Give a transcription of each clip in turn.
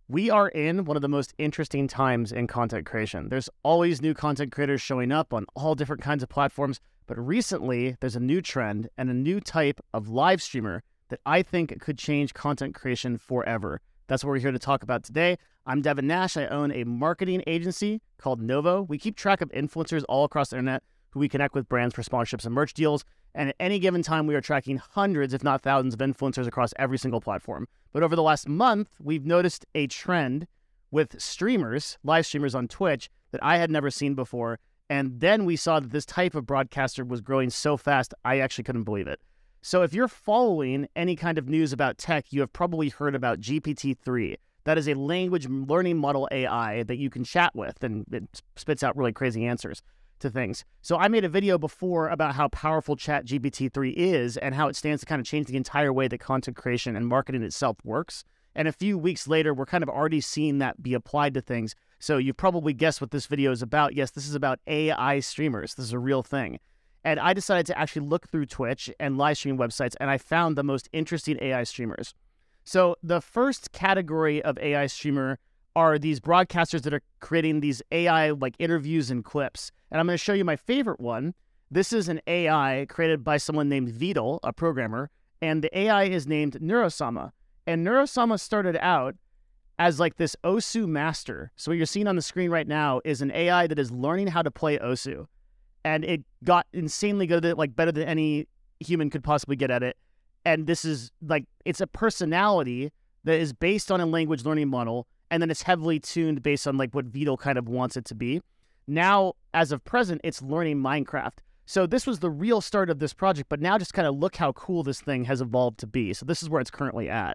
We are in one of the most interesting times in content creation. There's always new content creators showing up on all different kinds of platforms, but recently there's a new trend and a new type of live streamer that I think could change content creation forever. That's what we're here to talk about today. I'm Devin Nash. I own a marketing agency called Novo. We keep track of influencers all across the internet who we connect with brands for sponsorships and merch deals. And at any given time, we are tracking hundreds, if not thousands, of influencers across every single platform. But over the last month, we've noticed a trend with streamers, live streamers on Twitch, that I had never seen before. And then we saw that this type of broadcaster was growing so fast, I actually couldn't believe it. So if you're following any kind of news about tech, you have probably heard about GPT-3. That is a language learning model AI that you can chat with, and it spits out really crazy answers to things. So I made a video before about how powerful ChatGPT-3 is and how it stands to kind of change the entire way that content creation and marketing itself works. And a few weeks later, we're kind of already seeing that be applied to things. So you've probably guessed what this video is about. Yes, this is about AI streamers. This is a real thing. And I decided to actually look through Twitch and live stream websites, and I found the most interesting AI streamers. So the first category of AI streamer are these broadcasters that are creating these AI like interviews and clips. And I'm going to show you my favorite one. This is an AI created by someone named Vidal, a programmer, and the AI is named Neurosama. And Neurosama started out as like this Osu master. So what you're seeing on the screen right now is an AI that is learning how to play Osu. And it got insanely good at it, like better than any human could possibly get at it. And this is like, it's a personality that is based on a language learning model, and then it's heavily tuned based on like what Vidal kind of wants it to be. Now, as of present, it's learning Minecraft. So this was the real start of this project, but now just kind of look how cool this thing has evolved to be. So this is where it's currently at.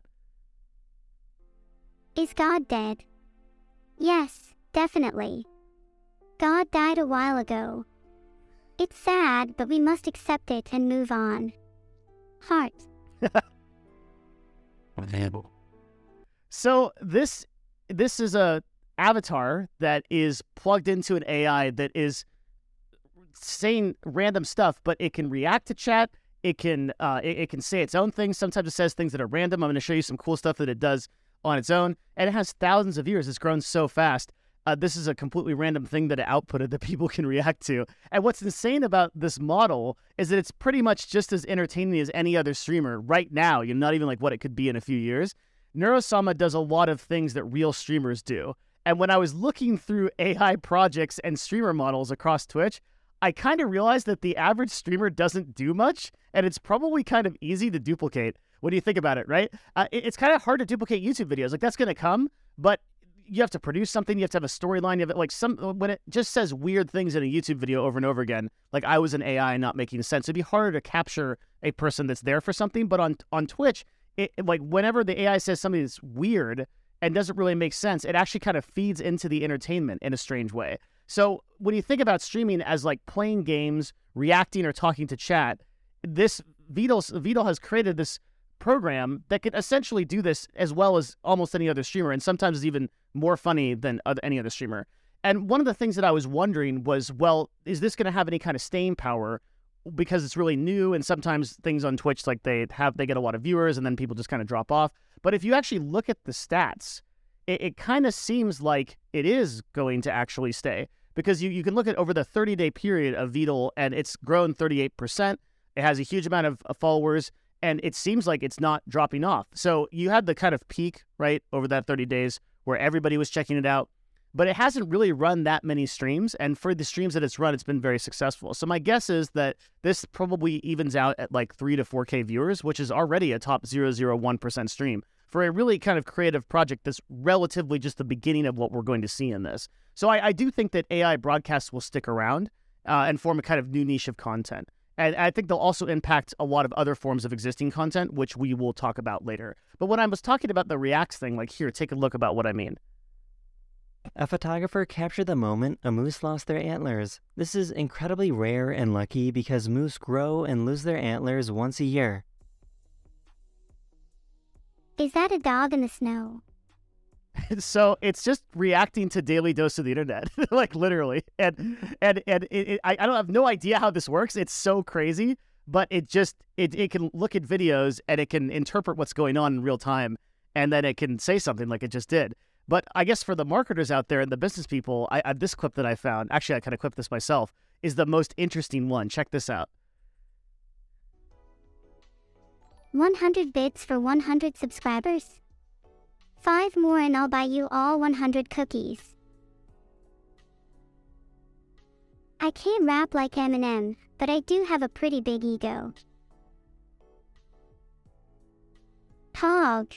Is God dead? Yes, definitely. God died a while ago. It's sad, but we must accept it and move on. Heart. So this is a avatar that is plugged into an AI that is saying random stuff, but it can react to chat. It can say its own things. Sometimes it says things that are random. I'm going to show you some cool stuff that it does on its own, and it has thousands of viewers. It's grown so fast. This is a completely random thing that it outputted that people can react to. And what's insane about this model is that it's pretty much just as entertaining as any other streamer right now. You're not even like what it could be in a few years. Neurosama does a lot of things that real streamers do. And when I was looking through AI projects and streamer models across Twitch, I kind of realized that the average streamer doesn't do much, and it's probably kind of easy to duplicate. What do you think about it, right? It's kind of hard to duplicate YouTube videos. Like, that's going to come, but you have to produce something. You have to have a storyline. You have like when it just says weird things in a YouTube video over and over again, like I was an AI not making sense. It'd be harder to capture a person that's there for something. But on Twitch, like whenever the AI says something that's weird and doesn't really make sense, it actually kind of feeds into the entertainment in a strange way. So when you think about streaming as like playing games, reacting or talking to chat, this Vidal has created this program that can essentially do this as well as almost any other streamer, and sometimes is even more funny than any other streamer. And one of the things that I was wondering was, well, is this going to have any kind of staying power? Because it's really new, and sometimes things on Twitch, like they get a lot of viewers and then people just kind of drop off. But if you actually look at the stats, it kind of seems like it is going to actually stay, because you can look at over the 30-day period of Vidal, and it's grown 38%. It has a huge amount of followers, and it seems like it's not dropping off. So you had the kind of peak, right, over that 30 days where everybody was checking it out, but it hasn't really run that many streams. And for the streams that it's run, it's been very successful. So my guess is that this probably evens out at like 3 to 4K viewers, which is already a top 0.01% stream for a really kind of creative project that's relatively just the beginning of what we're going to see in this. So I do think that AI broadcasts will stick around and form a kind of new niche of content. And I think they'll also impact a lot of other forms of existing content, which we will talk about later. But when I was talking about the reacts thing, like here, take a look about what I mean. A photographer captured the moment a moose lost their antlers. This is incredibly rare and lucky because moose grow and lose their antlers once a year. Is that a dog in the snow? So it's just reacting to Daily Dose of the Internet, like literally. And I don't have no idea how this works. It's so crazy, but it can look at videos and it can interpret what's going on in real time, and then it can say something like it just did. But I guess for the marketers out there and the business people, this clip that I found, actually I kind of clipped this myself, is the most interesting one. Check this out. 100 bits for 100 subscribers? 5 more and I'll buy you all 100 cookies. I can't rap like Eminem, but I do have a pretty big ego. Hog.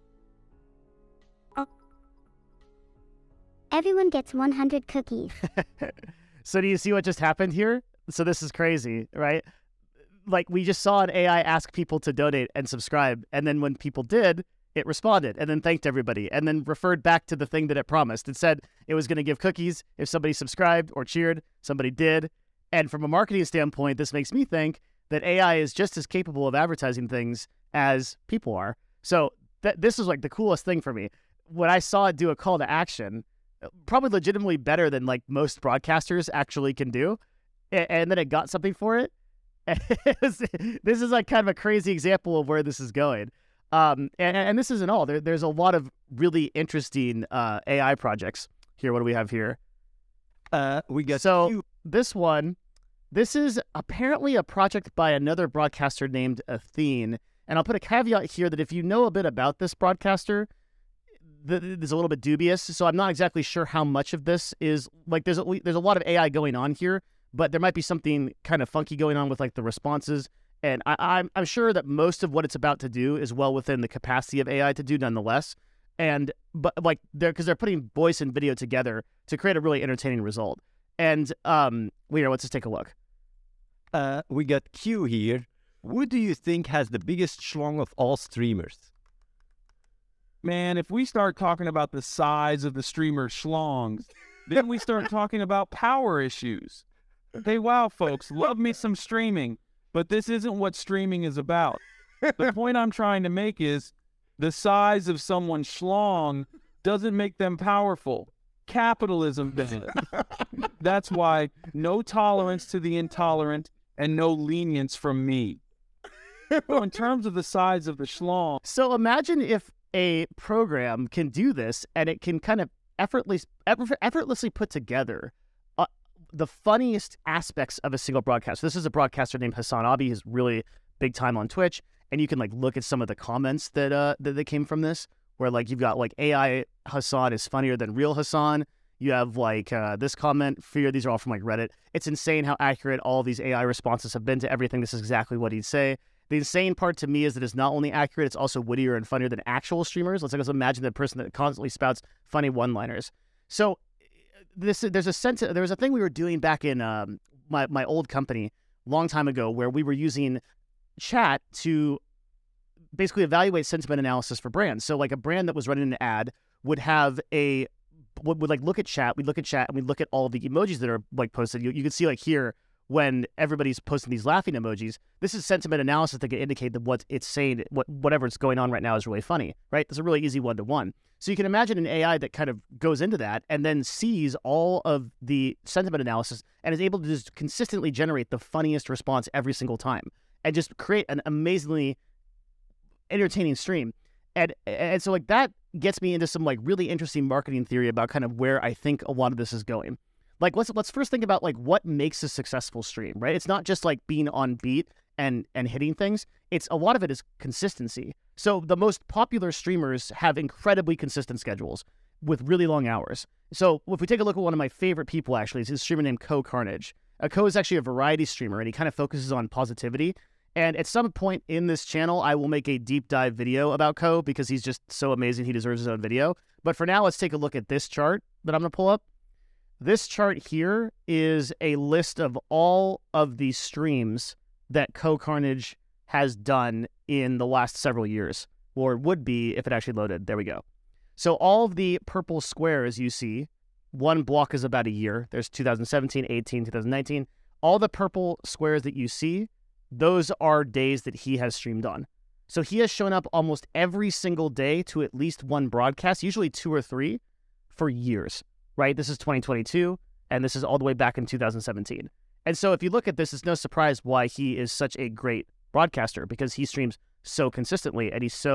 Everyone gets 100 cookies. So do you see what just happened here? So this is crazy, right? Like we just saw an AI ask people to donate and subscribe. And then when people did, it responded and then thanked everybody and then referred back to the thing that it promised. It said it was going to give cookies if somebody subscribed or cheered. Somebody did. And from a marketing standpoint, this makes me think that AI is just as capable of advertising things as people are. So this is like the coolest thing for me. When I saw it do a call to action, probably legitimately better than like most broadcasters actually can do. And then it got something for it. This is like kind of a crazy example of where this is going. And this isn't all. There's a lot of really interesting AI projects here. What do we have here? We got this is apparently a project by another broadcaster named Athene. And I'll put a caveat here that if you know a bit about this broadcaster, is a little bit dubious. So I'm not exactly sure how much of this is like there's a lot of AI going on here, but there might be something kind of funky going on with like the responses. And I'm sure that most of what it's about to do is well within the capacity of AI to do nonetheless. But like because they're putting voice and video together to create a really entertaining result. And let's just take a look. We got Q here. Who do you think has the biggest schlong of all streamers? Man, if we start talking about the size of the streamer schlongs, then we start talking about power issues. Hey, wow, folks, love me some streaming, but this isn't what streaming is about. The point I'm trying to make is the size of someone's schlong doesn't make them powerful. Capitalism doesn't. That's why no tolerance to the intolerant and no lenience from me. So in terms of the size of the schlong. So imagine if a program can do this and it can kind of effortlessly put together the funniest aspects of a single broadcast. This is a broadcaster named Hassan Abi. He's really big time on Twitch. And you can like look at some of the comments that came from this, where like you've got like AI Hassan is funnier than real Hassan. You have like this comment, fear. These are all from like Reddit. It's insane how accurate all these AI responses have been to everything. This is exactly what he'd say. The insane part to me is that it's not only accurate, it's also wittier and funnier than actual streamers. Let's imagine the person that constantly spouts funny one-liners. So there was a thing we were doing back in my old company a long time ago where we were using chat to basically evaluate sentiment analysis for brands. So like a brand that was running an ad would have would like look at chat, we'd look at chat and we'd look at all of the emojis that are like posted. You can see like here when everybody's posting these laughing emojis, this is sentiment analysis that can indicate that what it's saying, whatever is going on right now is really funny, right? That's a really easy one-to-one. So you can imagine an AI that kind of goes into that and then sees all of the sentiment analysis and is able to just consistently generate the funniest response every single time and just create an amazingly entertaining stream. And so like that gets me into some like really interesting marketing theory about kind of where I think a lot of this is going. Like let's first think about like what makes a successful stream, right? It's not just like being on beat and hitting things. It's a lot of it is consistency. So the most popular streamers have incredibly consistent schedules with really long hours. So if we take a look at one of my favorite people, actually, it's a streamer named Co Carnage. Co is actually a variety streamer, and he kind of focuses on positivity. And at some point in this channel, I will make a deep dive video about Co because he's just so amazing. He deserves his own video. But for now, let's take a look at this chart that I'm going to pull up. This chart here is a list of all of the streams that Co Carnage has done in the last several years, or would be if it actually loaded. There we go. So all of the purple squares you see, one block is about a year. There's 2017, 18, 2019. All the purple squares that you see, those are days that he has streamed on. So he has shown up almost every single day to at least one broadcast, usually 2 or 3, for years, right? This is 2022, and this is all the way back in 2017. And so if you look at this, it's no surprise why he is such a great broadcaster, because he streams so consistently and he's so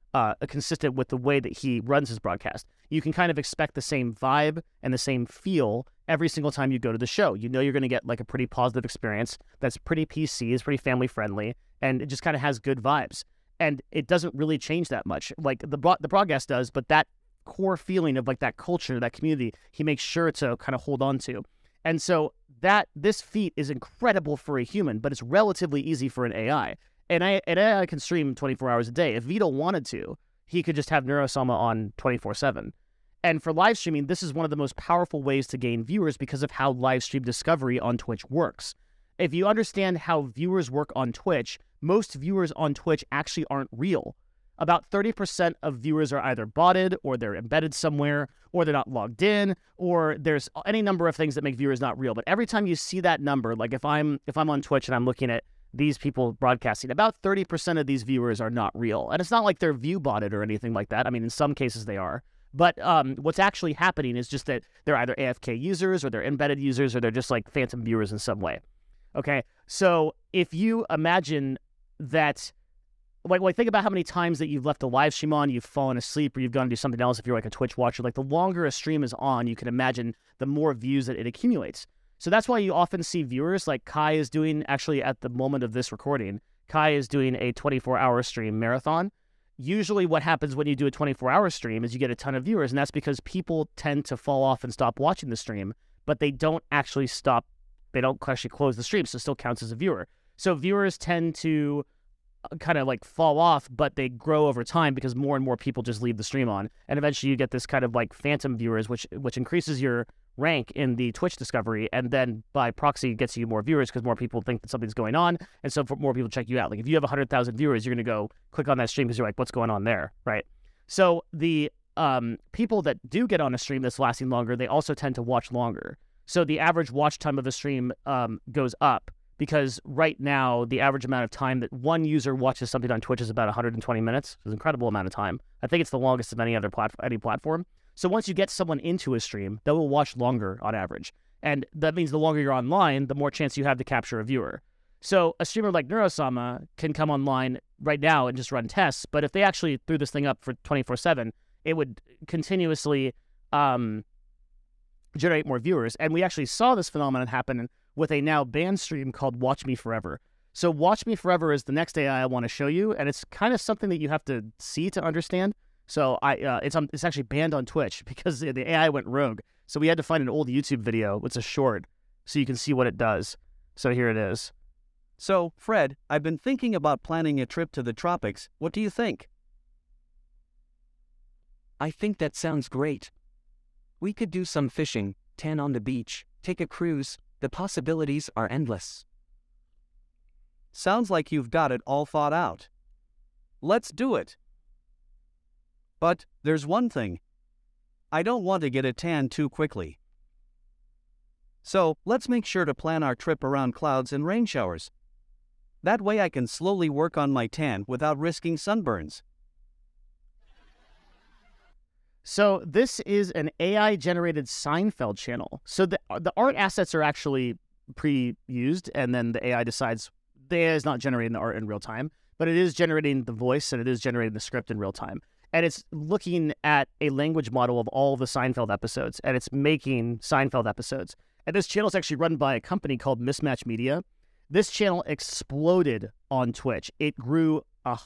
consistent with the way that he runs his broadcast. You can kind of expect the same vibe and the same feel every single time you go to the show. You know you're going to get like a pretty positive experience that's pretty PC, is pretty family friendly, and it just kind of has good vibes. And it doesn't really change that much, like the broadcast does, but that core feeling of like that culture, that community, he makes sure to kind of hold on to. And so this feat is incredible for a human, but it's relatively easy for an AI. And an AI can stream 24 hours a day. If Vito wanted to, he could just have Neurosama on 24/7. And for live streaming, this is one of the most powerful ways to gain viewers because of how live stream discovery on Twitch works. If you understand how viewers work on Twitch, most viewers on Twitch actually aren't real. About 30% of viewers are either botted, or they're embedded somewhere, or they're not logged in, or there's any number of things that make viewers not real. But every time you see that number, like if I'm on Twitch and I'm looking at these people broadcasting, about 30% of these viewers are not real. And it's not like they're view botted or anything like that. I mean, in some cases they are. But what's actually happening is just that they're either AFK users, or they're embedded users, or they're just like phantom viewers in some way. Okay, so if you imagine that, like think about how many times that you've left a live stream on, you've fallen asleep, or you've gone to do something else if you're like a Twitch watcher. Like the longer a stream is on, you can imagine the more views that it accumulates. So that's why you often see viewers like Kai is doing, actually at the moment of this recording, Kai is doing a 24-hour stream marathon. Usually what happens when you do a 24-hour stream is you get a ton of viewers, and that's because people tend to fall off and stop watching the stream, but they don't actually stop, they don't actually close the stream, so it still counts as a viewer. So viewers tend to kind of like fall off, but they grow over time because more and more people just leave the stream on, and eventually you get this kind of like phantom viewers, which increases your rank in the Twitch discovery, and then by proxy gets you more viewers because more people think that something's going on, and so for more people check you out. Like if you have 100,000 viewers, you're going to go click on that stream because you're like, what's going on there, right? So the people that do get on a stream that's lasting longer, they also tend to watch longer. So the average watch time of a stream goes up, because right now the average amount of time that one user watches something on Twitch is about 120 minutes. It's an incredible amount of time. I think it's the longest of any other platform. So once you get someone into a stream, they will watch longer on average. And that means the longer you're online, the more chance you have to capture a viewer. So a streamer like Neurosama can come online right now and just run tests, but if they actually threw this thing up for 24/7, it would continuously generate more viewers. And we actually saw this phenomenon happen with a now banned stream called Watch Me Forever. So Watch Me Forever is the next AI I want to show you, and it's kind of something that you have to see to understand. So it's actually banned on Twitch because the AI went rogue. So we had to find an old YouTube video. It's a short, so you can see what it does. So here it is. So, Fred, I've been thinking about planning a trip to the tropics. What do you think? I think that sounds great. We could do some fishing, tan on the beach, take a cruise. The possibilities are endless. Sounds like you've got it all thought out. Let's do it. But there's one thing. I don't want to get a tan too quickly. So let's make sure to plan our trip around clouds and rain showers. That way I can slowly work on my tan without risking sunburns. So this is an AI-generated Seinfeld channel. So the art assets are actually pre-used, and then the AI decides, the AI is not generating the art in real time, but it is generating the voice, and it is generating the script in real time. And it's looking at a language model of all the Seinfeld episodes, and it's making Seinfeld episodes. And this channel is actually run by a company called Mismatch Media. This channel exploded on Twitch. It grew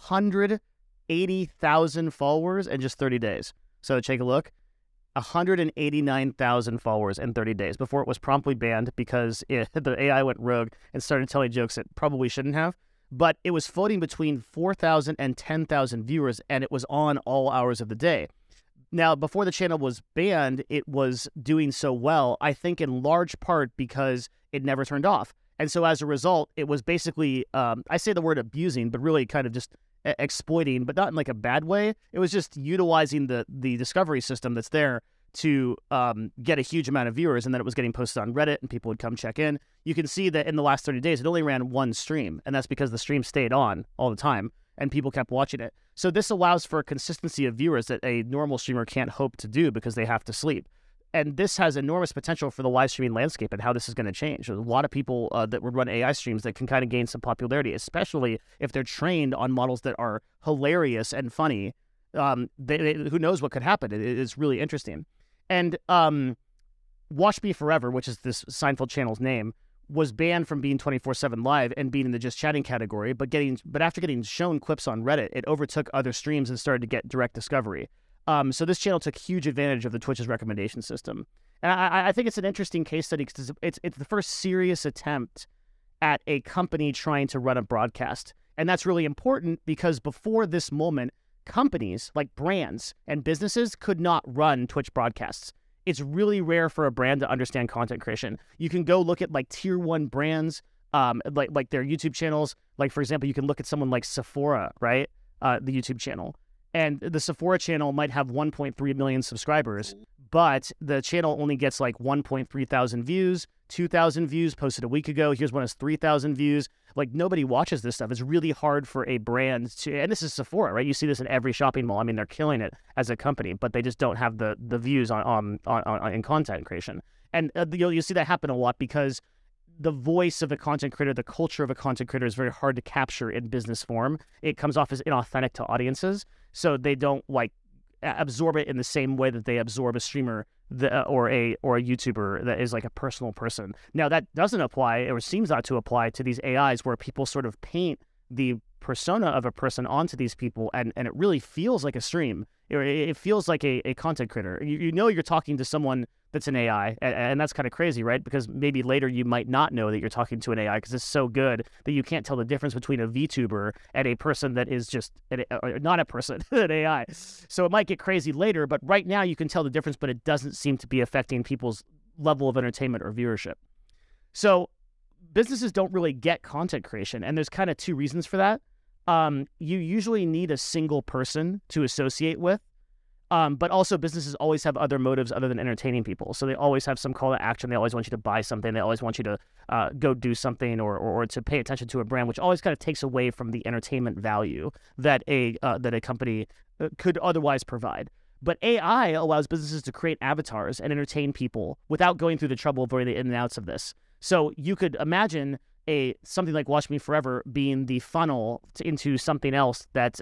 180,000 followers in just 30 days. So take a look, 189,000 followers in 30 days before it was promptly banned because the AI went rogue and started telling jokes it probably shouldn't have. But it was floating between 4,000 and 10,000 viewers, and it was on all hours of the day. Now, before the channel was banned, it was doing so well, I think in large part because it never turned off. And so as a result, it was basically, I say the word abusing, but really kind of just exploiting, but not in like a bad way. It was just utilizing the discovery system that's there to get a huge amount of viewers, and then it was getting posted on Reddit, and people would come check in. You can see that in the last 30 days, it only ran one stream, and that's because the stream stayed on all the time, and people kept watching it. So this allows for a consistency of viewers that a normal streamer can't hope to do because they have to sleep. And this has enormous potential for the live streaming landscape and how this is going to change. There's a lot of people that would run AI streams that can kind of gain some popularity, especially if they're trained on models that are hilarious and funny. who knows what could happen. It's really interesting. And Watch Me Forever, which is this Seinfeld channel's name, was banned from being 24/7 live and being in the just chatting category, but after getting shown clips on Reddit, it overtook other streams and started to get direct discovery. So this channel took huge advantage of the Twitch's recommendation system. And I think it's an interesting case study because it's the first serious attempt at a company trying to run a broadcast. And that's really important because before this moment, companies like brands and businesses could not run Twitch broadcasts. It's really rare for a brand to understand content creation. You can go look at like tier 1 brands, like their YouTube channels. Like, for example, you can look at someone like Sephora, right? The YouTube channel. And the Sephora channel might have 1.3 million subscribers, but the channel only gets like 1.3 thousand views, 2,000 views posted a week ago. Here's one has 3,000 views. Like, nobody watches this stuff. It's really hard for a brand to, and this is Sephora, right? You see this in every shopping mall. I mean, they're killing it as a company, but they just don't have the views on in content creation. And you'll see that happen a lot because the voice of a content creator, the culture of a content creator is very hard to capture in business form. It comes off as inauthentic to audiences, so they don't like absorb it in the same way that they absorb a streamer or a YouTuber that is like a personal person. Now, that doesn't apply, or seems not to apply, to these AIs where people sort of paint the persona of a person onto these people, and it really feels like a stream. It feels like a content creator. You know you're talking to someone that's an AI, and that's kind of crazy, right? Because maybe later you might not know that you're talking to an AI because it's so good that you can't tell the difference between a VTuber and a person that is just not a person, an AI. So it might get crazy later, but right now you can tell the difference, but it doesn't seem to be affecting people's level of entertainment or viewership. So businesses don't really get content creation, and there's kind of two reasons for that. You usually need a single person to associate with. But also businesses always have other motives other than entertaining people. So they always have some call to action. They always want you to buy something. They always want you to go do something or to pay attention to a brand, which always kind of takes away from the entertainment value that a company could otherwise provide. But AI allows businesses to create avatars and entertain people without going through the trouble of avoiding the in and outs of this. So you could imagine something like Watch Me Forever being the funnel into something else that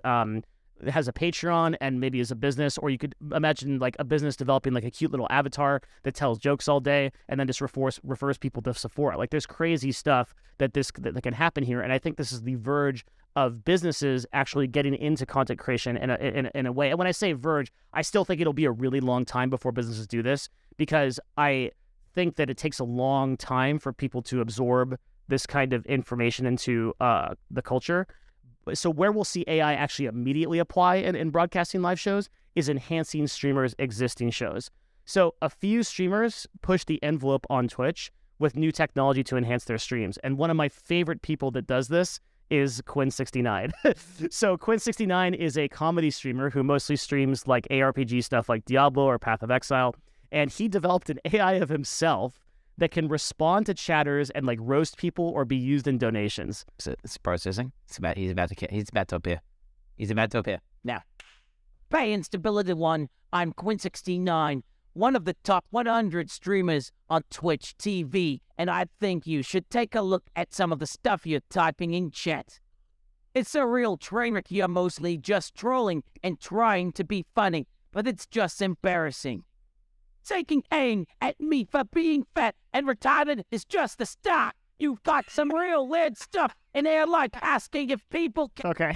has a Patreon and maybe is a business, or you could imagine like a business developing like a cute little avatar that tells jokes all day and then just refers people to Sephora. Like, there's crazy stuff that can happen here, and I think this is the verge of businesses actually getting into content creation in a way. And when I say verge, I still think it'll be a really long time before businesses do this, because I think that it takes a long time for people to absorb this kind of information into the culture. So where we'll see AI actually immediately apply in broadcasting live shows is enhancing streamers' existing shows. So a few streamers push the envelope on Twitch with new technology to enhance their streams. And one of my favorite people that does this is Quinn69. So Quinn69 is a comedy streamer who mostly streams like ARPG stuff like Diablo or Path of Exile. And he developed an AI of himself that can respond to chatters and like roast people or be used in donations. So it's processing. He's about to appear. He's about to appear now. Hey, Instability One. I'm Quinn69, one of the top 100 streamers on Twitch TV, and I think you should take a look at some of the stuff you're typing in chat. It's a real train wreck. You're mostly just trolling and trying to be funny, but it's just embarrassing. Taking aim at me for being fat and retarded is just the start. You've got some real weird stuff in there, like asking if people can... Okay,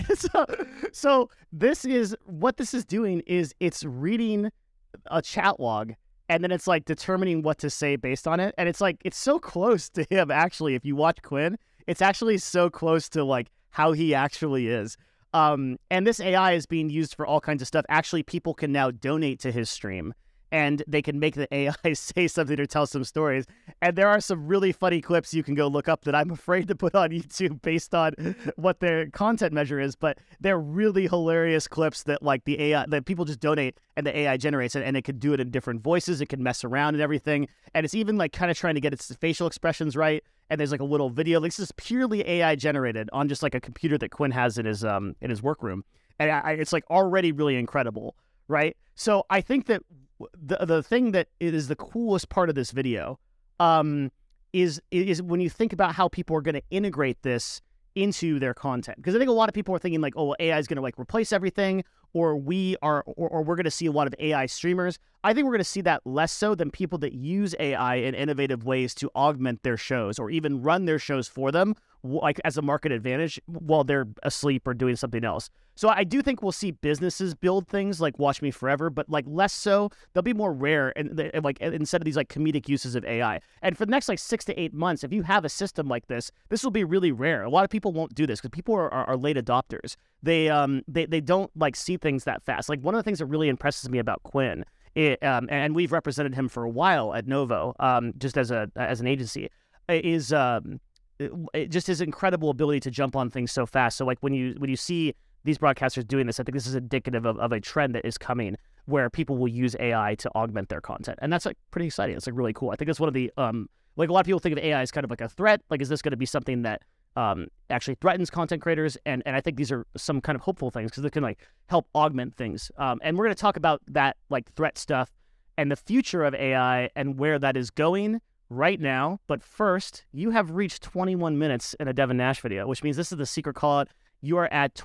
so this is doing is it's reading a chat log, and then it's like determining what to say based on it. And it's like, it's so close to him, actually. If you watch Quinn, it's actually so close to like how he actually is. And this AI is being used for all kinds of stuff. Actually, people can now donate to his stream, and they can make the AI say something or tell some stories. And there are some really funny clips you can go look up that I'm afraid to put on YouTube based on what their content measure is, but they're really hilarious clips that like the AI, that people just donate and the AI generates it, and it can do it in different voices. It can mess around and everything. And it's even like kind of trying to get its facial expressions right. And there's like a little video. Like, this is purely AI generated on just like a computer that Quinn has in his workroom. And it's like already really incredible, right? So I think that the thing that is the coolest part of this video is when you think about how people are going to integrate this into their content. Because I think a lot of people are thinking like, oh, well, AI is going to like replace everything, or we're going to see a lot of AI streamers. I think we're going to see that less so than people that use AI in innovative ways to augment their shows or even run their shows for them, like as a market advantage while they're asleep or doing something else. So I do think we'll see businesses build things like Watch Me Forever, but like less so. They'll be more rare and like instead of these like comedic uses of AI. And for the next like 6 to 8 months, if you have a system like this will be really rare. A lot of people won't do this because people are late adopters. They don't like see things that fast. Like one of the things that really impresses me about Quinn, and we've represented him for a while at Novo, just as an agency, is just his incredible ability to jump on things so fast. So like when you see these broadcasters doing this, I think this is indicative of a trend that is coming where people will use AI to augment their content. And that's like pretty exciting. It's like really cool. I think that's one of the, like a lot of people think of AI as kind of like a threat. Like, is this going to be something that actually threatens content creators? And I think these are some kind of hopeful things because they can like help augment things. And we're going to talk about that like threat stuff and the future of AI and where that is going right now. But first, you have reached 21 minutes in a Devin Nash video, which means this is the secret call out. You are at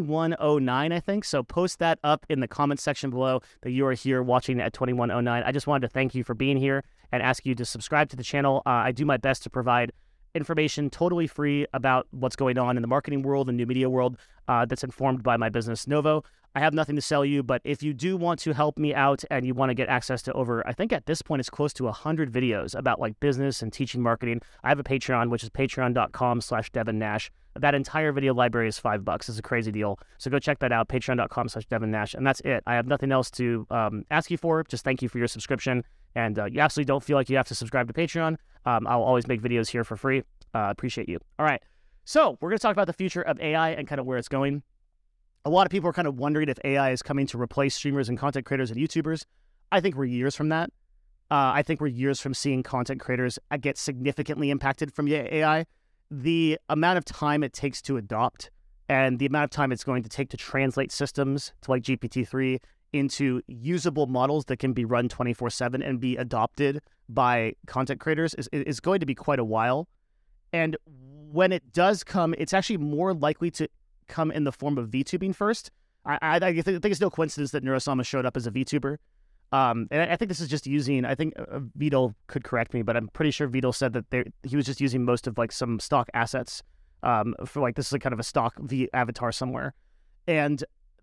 2109, I think. So post that up in the comments section below that you are here watching at 2109. I just wanted to thank you for being here and ask you to subscribe to the channel. I do my best to provide information totally free about what's going on in the marketing world and new media world that's informed by my business, Novo. I have nothing to sell you, but if you do want to help me out and you want to get access to over, I think at this point it's close to 100 videos about like business and teaching marketing, I have a Patreon, which is patreon.com/Devin Nash. That entire video library is $5. It's a crazy deal. So go check that out, patreon.com/Devin Nash. And that's it. I have nothing else to ask you for. Just thank you for your subscription. And you absolutely don't feel like you have to subscribe to Patreon. I'll always make videos here for free. Appreciate you. All right. So we're going to talk about the future of AI and kind of where it's going. A lot of people are kind of wondering if AI is coming to replace streamers and content creators and YouTubers. I think we're years from that. I think we're years from seeing content creators get significantly impacted from AI. The amount of time it takes to adopt and the amount of time it's going to take to translate systems to like GPT-3 into usable models that can be run 24/7 and be adopted by content creators is going to be quite a while. And when it does come, it's actually more likely to come in the form of VTubing first. I think it's no coincidence that Neurosama showed up as a VTuber. And I think this is just using, I think Vito could correct me, but I'm pretty sure Vito said that he was just using most of like some stock assets for like, this is like kind of a stock avatar somewhere. And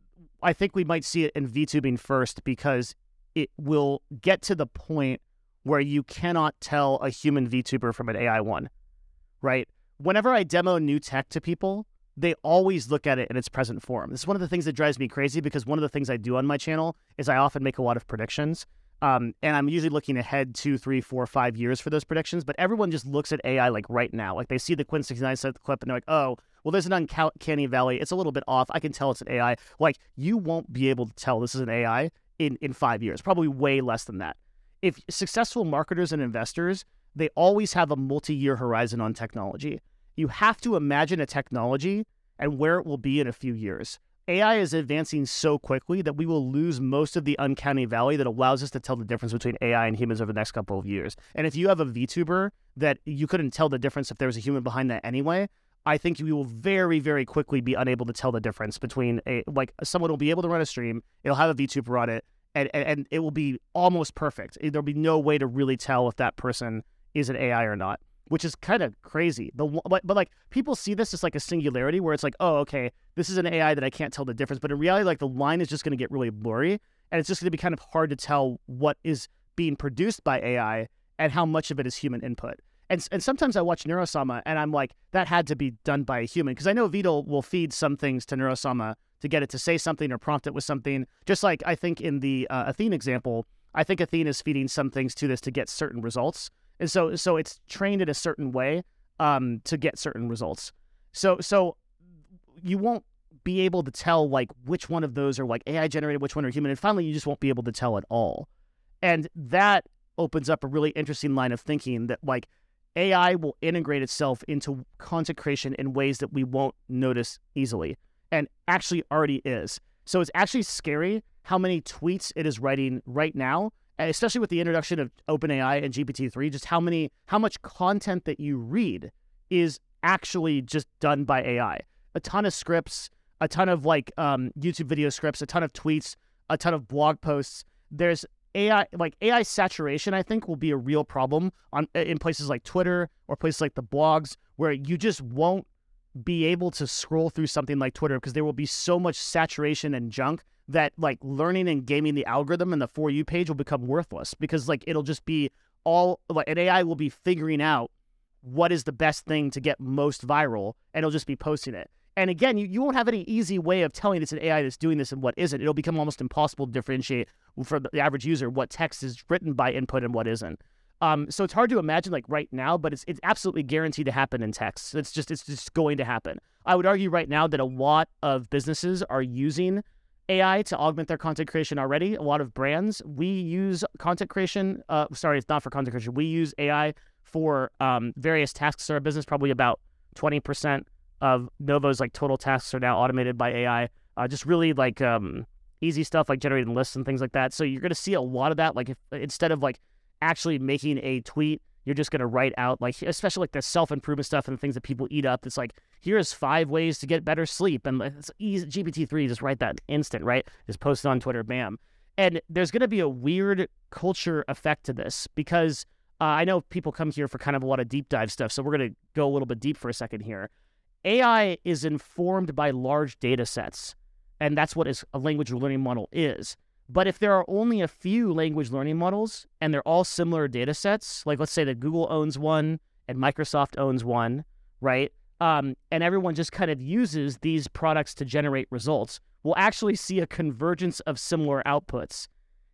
I think we might see it in VTubing first because it will get to the point where you cannot tell a human VTuber from an AI one, right? Whenever I demo new tech to people, they always look at it in its present form. This is one of the things that drives me crazy because one of the things I do on my channel is I often make a lot of predictions. And I'm usually looking ahead 2, 3, 4, 5 years for those predictions, but everyone just looks at AI like right now. Like they see the Quinn 69 set clip and they're like, oh, well, there's an uncanny valley. It's a little bit off. I can tell it's an AI. Like you won't be able to tell this is an AI in 5 years, probably way less than that. If successful marketers and investors, they always have a multi-year horizon on technology. You have to imagine a technology and where it will be in a few years. AI is advancing so quickly that we will lose most of the uncanny valley that allows us to tell the difference between AI and humans over the next couple of years. And if you have a VTuber that you couldn't tell the difference if there was a human behind that anyway, I think you will very, very quickly be unable to tell the difference between someone will be able to run a stream, it'll have a VTuber on it, and it will be almost perfect. There'll be no way to really tell if that person is an AI or not, which is kind of crazy. But like people see this as like a singularity where it's like, oh, okay, this is an AI that I can't tell the difference. But in reality, like the line is just going to get really blurry and it's just going to be kind of hard to tell what is being produced by AI and how much of it is human input. And sometimes I watch Neurosama and I'm like, that had to be done by a human. Because I know Vito will feed some things to Neurosama to get it to say something or prompt it with something. Just like I think in the Athene example, I think Athene is feeding some things to this to get certain results. And so it's trained in a certain way to get certain results. So you won't be able to tell like which one of those are like AI generated, which one are human. And finally, you just won't be able to tell at all. And that opens up a really interesting line of thinking that like AI will integrate itself into content creation in ways that we won't notice easily and actually already is. So it's actually scary how many tweets it is writing right now, especially with the introduction of OpenAI and GPT-3, just how much content that you read is actually just done by AI. A ton of scripts, a ton of like YouTube video scripts, a ton of tweets, a ton of blog posts. There's AI saturation, I think, will be a real problem in places like Twitter or places like the blogs, where you just won't be able to scroll through something like Twitter because there will be so much saturation and junk that like learning and gaming the algorithm and the For You page will become worthless, because like it'll just be all like an AI will be figuring out what is the best thing to get most viral, and it'll just be posting it. And again, you won't have any easy way of telling it's an AI that's doing this and what isn't. It'll become almost impossible to differentiate for the average user what text is written by input and what isn't. So it's hard to imagine like right now, but it's absolutely guaranteed to happen in text. It's just going to happen. I would argue right now that a lot of businesses are using AI to augment their content creation already. A lot of brands, we use content creation. Sorry, it's not for content creation. We use AI for various tasks in our business. Probably about 20% of Novo's like total tasks are now automated by AI. Just really like easy stuff like generating lists and things like that. So you're going to see a lot of that. Like if instead of like actually making a tweet, you're just going to write out like, especially like the self-improvement stuff and the things that people eat up. It's like, here's 5 ways to get better sleep. And it's easy. GPT-3, just write that instant, right? Just post it on Twitter, bam. And there's going to be a weird culture effect to this, because I know people come here for kind of a lot of deep dive stuff. So we're going to go a little bit deep for a second here. AI is informed by large data sets, and that's what a language learning model is. But if there are only a few language learning models and they're all similar data sets, like let's say that Google owns one and Microsoft owns one, right? And everyone just kind of uses these products to generate results, we'll actually see a convergence of similar outputs.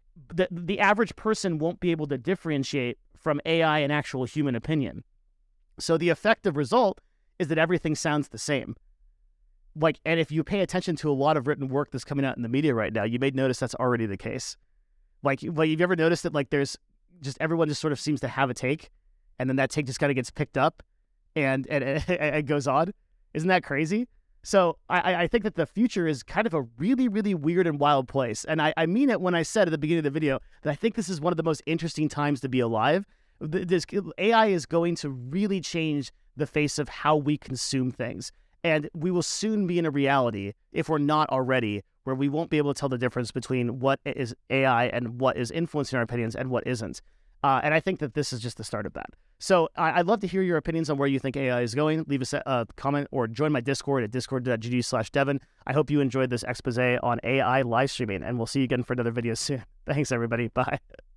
The average person won't be able to differentiate from AI and actual human opinion. So the effective result is that everything sounds the same. Like, and if you pay attention to a lot of written work that's coming out in the media right now, you may notice that's already the case. Like you've ever noticed that like there's just everyone just sort of seems to have a take, and then that take just kind of gets picked up and it goes on? Isn't that crazy? So I think that the future is kind of a really, really weird and wild place. And I mean it when I said at the beginning of the video that I think this is one of the most interesting times to be alive. This AI is going to really change the face of how we consume things. And we will soon be in a reality, if we're not already, where we won't be able to tell the difference between what is AI and what is influencing our opinions and what isn't. And I think that this is just the start of that. So I'd love to hear your opinions on where you think AI is going. Leave us a comment or join my Discord at discord.gg/Devin. I hope you enjoyed this expose on AI live streaming, and we'll see you again for another video soon. Thanks, everybody. Bye.